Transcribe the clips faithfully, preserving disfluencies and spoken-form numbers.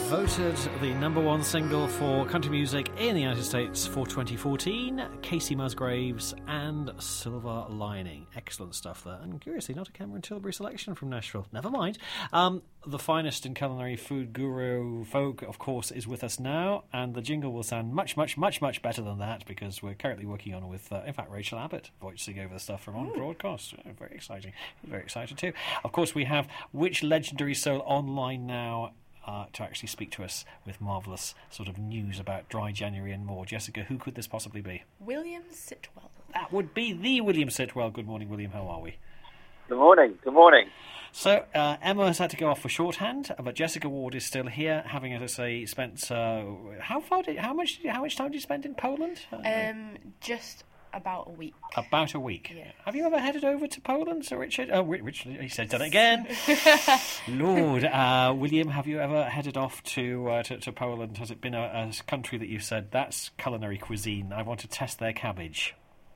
Voted the number one single for country music in the United States for twenty fourteen, Casey Musgraves and Silver Lining. Excellent stuff there. And curiously, not a Cameron Tilbury selection from Nashville. Never mind. Um, the finest in culinary food guru folk, of course, is with us now, and the jingle will sound much, much, much, much better than that because we're currently working on it with, uh, in fact, Rachel Abbott voicing over the stuff from on broadcast. Oh, very exciting. Very excited too. Of course, we have Which Legendary Soul online now Uh, to actually speak to us with marvellous sort of news about dry January and more. Jessica, who could this possibly be? William Sitwell. That would be the William Sitwell. Good morning, William. How are we? Good morning. Good morning. So, uh, Emma has had to go off for shorthand, but Jessica Ward is still here, having, as I say, spent... Uh, how far did... How much, how much time did you spend in Poland? Uh, Um, just... about a week. About a week. Yeah. Have you ever headed over to Poland, Sir Richard? Oh, Richard, he said done it again. Lord, uh, William, have you ever headed off to, uh, to to Poland? Has it been a, a country that you've said that's culinary cuisine? I want to test their cabbage.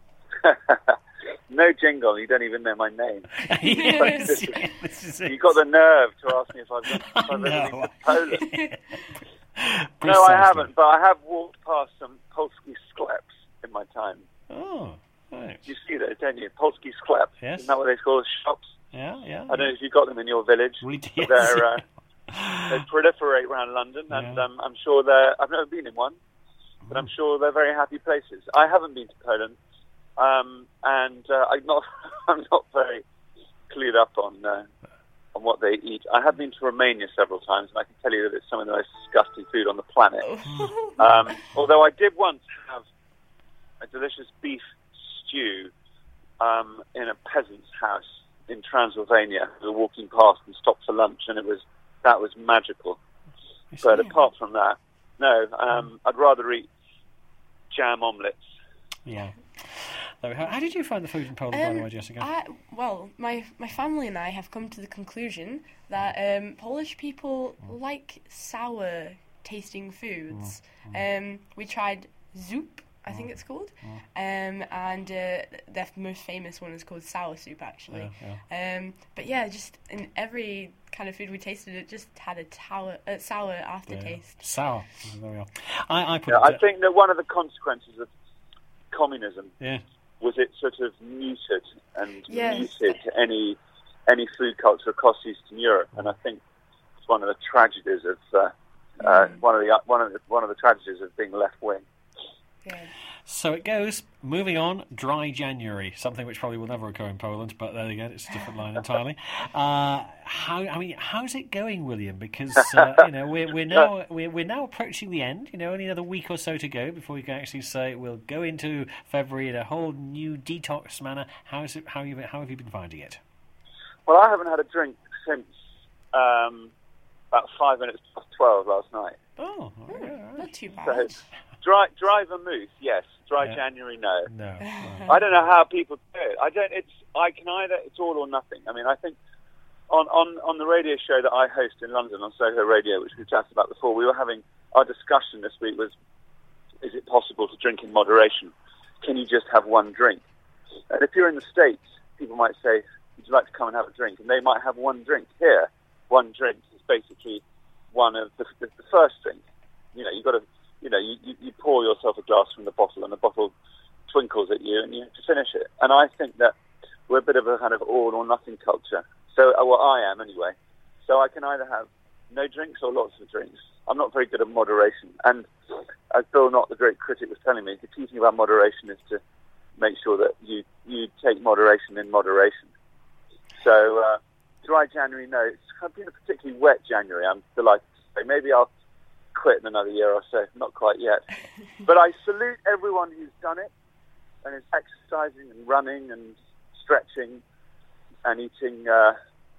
No jingle. You don't even know my name. Yes, this is, yeah, this is it. you got the nerve to ask me if I've, been, if I've ever been to Poland. No, I haven't, but I have walked past some Polski skleps in my time. Oh, right. You see those, don't you? Polski sklep. Yes. Isn't that what they call shops? Yeah, yeah. I don't know if you've got them in your village. We but did. They're, uh, they proliferate around London, and Yeah. um, I'm sure they're... I've never been in one, but I'm sure they're very happy places. I haven't been to Poland, um, and uh, I'm not I'm not very clued up on uh, on what they eat. I have been to Romania several times, and I can tell you that it's some of the most disgusting food on the planet. um, although I did once have a delicious beef stew um, in a peasant's house in Transylvania. We were walking past and stopped for lunch, and it was that was magical. But apart from that, no, um, I'd rather eat jam omelettes. Yeah. There we go. How did you find the food in Poland, Um, by the way, Jessica? I, well, my, my family and I have come to the conclusion that um, Polish people like sour tasting foods. Um, we tried zup, I think it's called, um, and uh, their most famous one is called sour soup, actually. Yeah, Um, but yeah, just in every kind of food we tasted, it just had a tower, uh, sour aftertaste. Yeah. Sour. There we are. I, I put Yeah, it, I think that one of the consequences of communism yeah. was it sort of muted and Yes. muted any any food culture across Eastern Europe, and I think it's one of the tragedies of uh, uh, one of the one of the, one of the tragedies of being left wing. Yeah. So it goes. Moving on, dry January, something which probably will never occur in Poland, but there again, it's a different line entirely. Uh, how? I mean, how's it going, William? Because uh, you know we're we're now we're we're now approaching the end. You know, only another week or so to go before we can actually say we'll go into February in a whole new detox manner. How's it? How you how have you been finding it? Well, I haven't had a drink since um, about five minutes past twelve last night. Oh, Hmm, yeah, not too bad. So, dry, dry vermouth, yes. Dry Yeah. January, no. no. I don't know how people do it. I don't. It's. I can either. It's all or nothing. I mean, I think on on on the radio show that I host in London on Soho Radio, which we've chatted about before, we were having our discussion this week was: is it possible to drink in moderation? Can you just have one drink? And if you're in the States, people might say, "Would you like to come and have a drink?" And they might have one drink. Here, one drink is basically one of the, the, the first drink. You know, you've got to. You know, you, you, you pour yourself a glass from the bottle, and the bottle twinkles at you, and you have to finish it. And I think that we're a bit of a kind of all or nothing culture. So, uh, well, I am anyway. So I can either have no drinks or lots of drinks. I'm not very good at moderation. And as Bill Knott, the great critic, was telling me, the key thing about moderation is to make sure that you, you take moderation in moderation. So, uh, dry January, no. It's been a particularly wet January, I'm delighted to say. Maybe I'll quit in another year or so, not quite yet. But I salute everyone who's done it and is exercising and running and stretching and eating uh,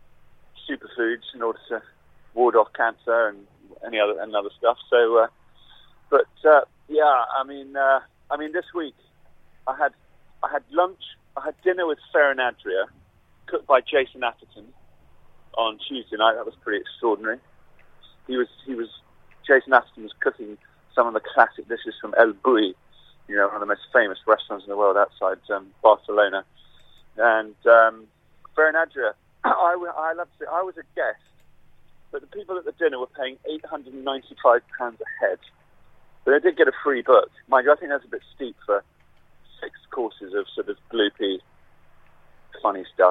superfoods in order to ward off cancer and any other and other stuff. So, uh, but uh, yeah, I mean, uh, I mean, this week I had I had lunch, I had dinner with Farron Adria, cooked by Jason Atherton on Tuesday night. That was pretty extraordinary. He was he was. Jason Atherton was cooking some of the classic dishes from El Bulli, you know, one of the most famous restaurants in the world outside um, Barcelona. And um, Farron Adria, I, I love to say, I was a guest but the people at the dinner were paying eight hundred ninety-five pounds a head. But they did get a free book. Mind you, I think that's a bit steep for six courses of sort of gloopy, funny stuff.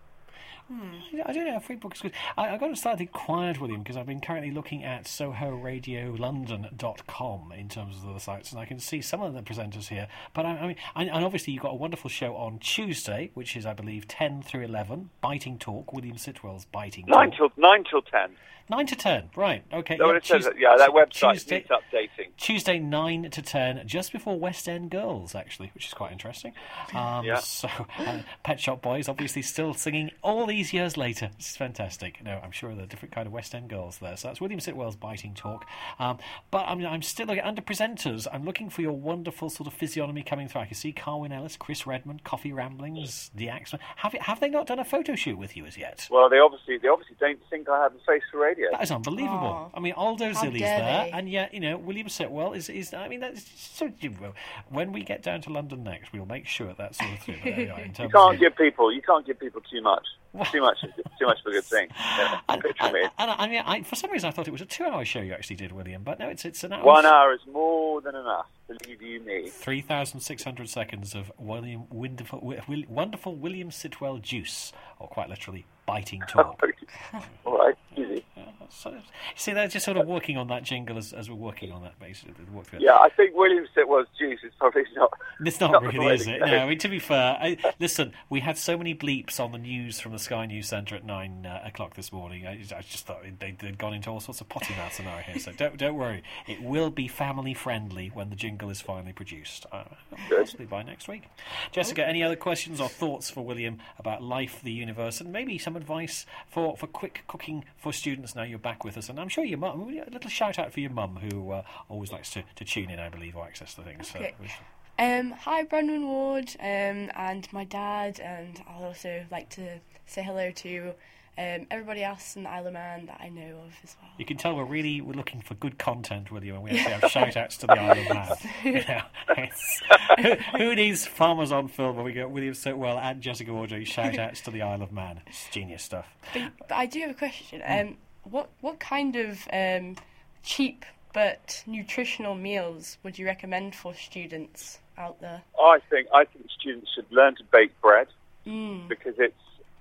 Hmm, I don't know, free books good. I, I've got to start to inquire, William, because I've been currently looking at soho radio london dot com in terms of the sites, and I can see some of the presenters here. But I, I mean, and, and obviously you've got a wonderful show on Tuesday, which is, I believe, ten through eleven, Biting Talk, William Sitwell's Biting Nine Talk. till nine till ten. Nine to ten, right? Okay. So yeah, it says Tues- that, yeah, that website Tuesday, needs updating. Tuesday nine to ten, just before West End Girls, actually, which is quite interesting. Um, Yeah. So, uh, Pet Shop Boys, obviously, still singing all these years later. It's fantastic. No, I'm sure there are different kind of West End girls there. So that's William Sitwell's Biting Talk. Um, but I mean, I'm still looking under presenters. I'm looking for your wonderful sort of physiognomy coming through. I can see Carwyn Ellis, Chris Redmond, Coffee Ramblings, The Axeman. Have have they not done a photo shoot with you as yet? Well, they obviously they obviously don't think I have a face for radio. That is unbelievable. Oh. I mean, Aldo How Zilli's dare there, they? and yet, you know, William Sitwell is, is I mean, that's so. When we get down to London next, we'll make sure that's sort of through. But there you are, in You terms can't of, give people you can't give people too much. Too much is too much of a good thing. Yeah, and, picture and, me. and, I mean, I, for some reason, I thought it was a two-hour show you actually did, William, but no, it's it's an hour. One hour is more than enough. Believe you me. Three thousand six hundred seconds of William wonderful, Will, wonderful William Sitwell juice, or quite literally, biting talk. All right, easy. Uh, so, see, they're just sort of working on that jingle as, as we're working on that, basically. Work through it. Yeah, I think William Sitwell's juice is probably not. It's not, not the really, way is to it? go. No, I mean, to be fair, I, listen, we had so many bleeps on the news from the Sky News Centre at nine uh, o'clock this morning. I, I just thought they'd, they'd gone into all sorts of potty mouths in our here, so don't don't worry. It will be family-friendly when the jingle is finally produced, uh, possibly by next week. Jessica, any other questions or thoughts for William about life, the universe, and maybe some advice for, for quick cooking for students now you're back with us? And I'm sure your mum, a little shout-out for your mum, who uh, always likes to, to tune in, I believe, or access the things. Okay. So, Um, hi, Brendan Ward, um, and my dad, and I'll also like to say hello to um, everybody else in the Isle of Man that I know of as well. you can tell we're really we're looking for good content, William, and we actually have shout-outs to the Isle of Man. You know, it's, who, who needs Farmers on Film when we got William Sitwell and Jessica Audrey shout-outs to the Isle of Man? It's genius stuff. But, but I do have a question. Um, what what kind of um, cheap but nutritional meals would you recommend for students out there? I think I think students should learn to bake bread Mm. because it's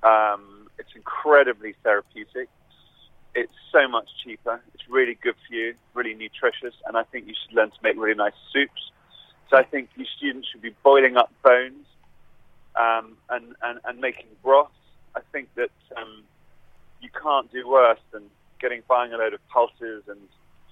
um, it's incredibly therapeutic. It's so much cheaper. It's really good for you, really nutritious, and I think you should learn to make really nice soups. So I think you students should be boiling up bones um, and, and, and making broths. I think that um, you can't do worse than getting buying a load of pulses and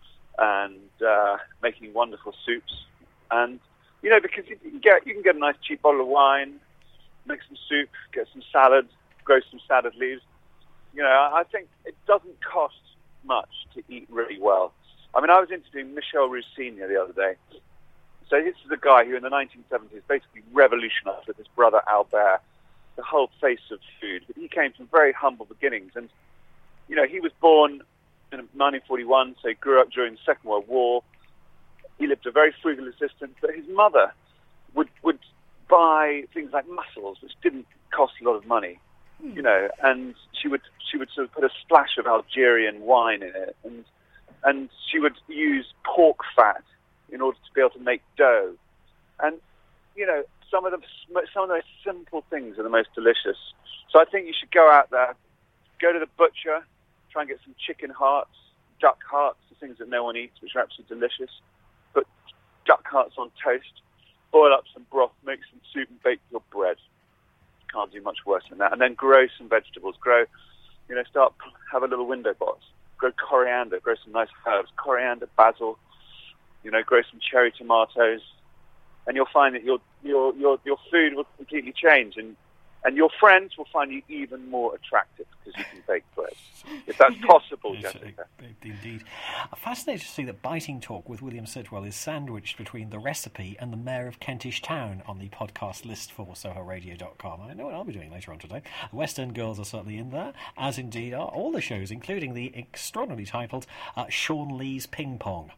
and uh, making wonderful soups. And you know, because you can get you can get a nice cheap bottle of wine, make some soup, get some salad, grow some salad leaves. You know, I think it doesn't cost much to eat really well. I mean, I was interviewing Michel Roussini the other day. So this is a guy who in the nineteen seventies basically revolutionized with his brother Albert the whole face of food. But he came from very humble beginnings. And, you know, he was born in nineteen forty-one, so he grew up during the Second World War. He lived a very frugal existence, but his mother would would buy things like mussels, which didn't cost a lot of money, mm. you know, and she would she would sort of put a splash of Algerian wine in it, and and she would use pork fat in order to be able to make dough, and you know, some of the some of those simple things are the most delicious. So I think you should go out there, go to the butcher, try and get some chicken hearts, duck hearts, the things that no one eats, which are absolutely delicious. Put duck hearts on toast, boil up some broth, make some soup, and bake your bread. Can't do much worse than that. And then grow some vegetables. Grow, you know, start have a little window box. Grow coriander. Grow some nice herbs. Coriander, basil. You know, grow some cherry tomatoes, and you'll find that your your your your food will completely change, and and your friends will find you even more attractive because you can bake bread. If that's possible, Yes, Jessica. uh, Indeed. Fascinating to see that Biting Talk with William Sitwell is sandwiched between the recipe and the Mayor of Kentish Town on the podcast list for soho radio dot com. I know what I'll be doing later on today. The West End Girls are certainly in there, as indeed are all the shows, including the extraordinarily titled uh, Sean Lee's Ping Pong.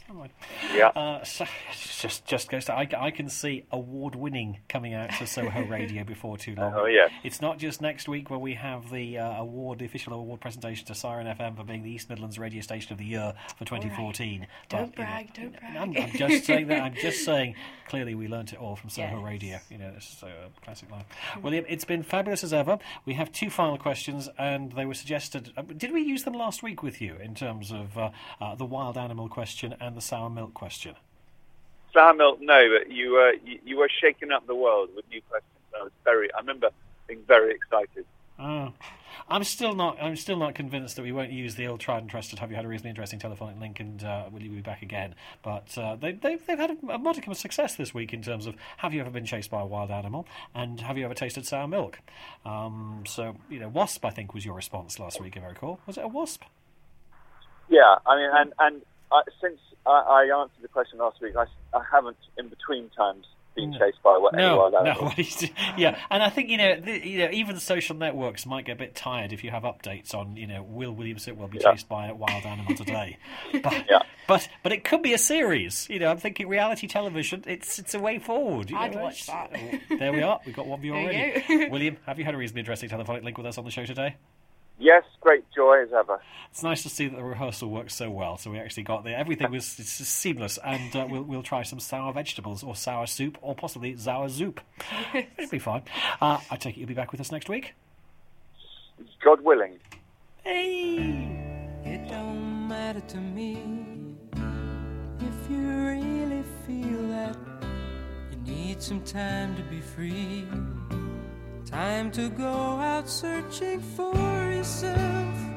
Never mind. Yeah. Uh, so it's just just goes to I, I can see award-winning coming out to Soho Radio before too long. Oh, yeah. It's not just next week where we have the uh, award, the official award presentation to Siren F M for being the East Midlands Radio Station of the Year for twenty fourteen. Right. Don't but, you know, brag, don't brag. I'm, I'm just saying that. I'm just saying. Clearly, we learnt it all from Soho Yes. Radio. You know, it's so uh, classic line. William, it's been fabulous as ever. We have two final questions, and they were suggested. Uh, did we use them last week with you in terms of uh, uh, the wild animal question and the sour milk question? Sour milk, no, but you were you, you were shaking up the world with new questions. I was very. I remember being very excited. Oh. I'm still not. I'm still not convinced that we won't use the old tried and trusted. Have you had a reasonably interesting telephonic link? And uh, will you be back again? But uh, they, they've they've had a, a modicum of success this week in terms of have you ever been chased by a wild animal and have you ever tasted sour milk? Um, so you know, wasp I think was your response last week. If I recall, was it a wasp? Yeah, I mean, and and uh, since I, I answered the question last week, I, I haven't in between times been chased by what any No, wild no, animal. yeah, and I think you know, the, you know, even the social networks might get a bit tired if you have updates on, you know, will William Sitwell be Yeah. chased by a wild animal today? But, Yeah. but but it could be a series. You know, I'm thinking reality television. It's it's a way forward. You I'd know, watch it's- that. oh, there we are. We've got one view There already. you go. William, have you had a reasonably interesting telephonic link with us on the show today? Yes, great joy as ever. It's nice to see that the rehearsal worked so well. So we actually got there. Everything was it's just seamless, and uh, we'll we'll try some sour vegetables or sour soup or possibly sour soup. It'll be fine. Uh, I take it you'll be back with us next week. God willing. Hey. It don't matter to me if you really feel that you need some time to be free. Time to go out searching for yourself.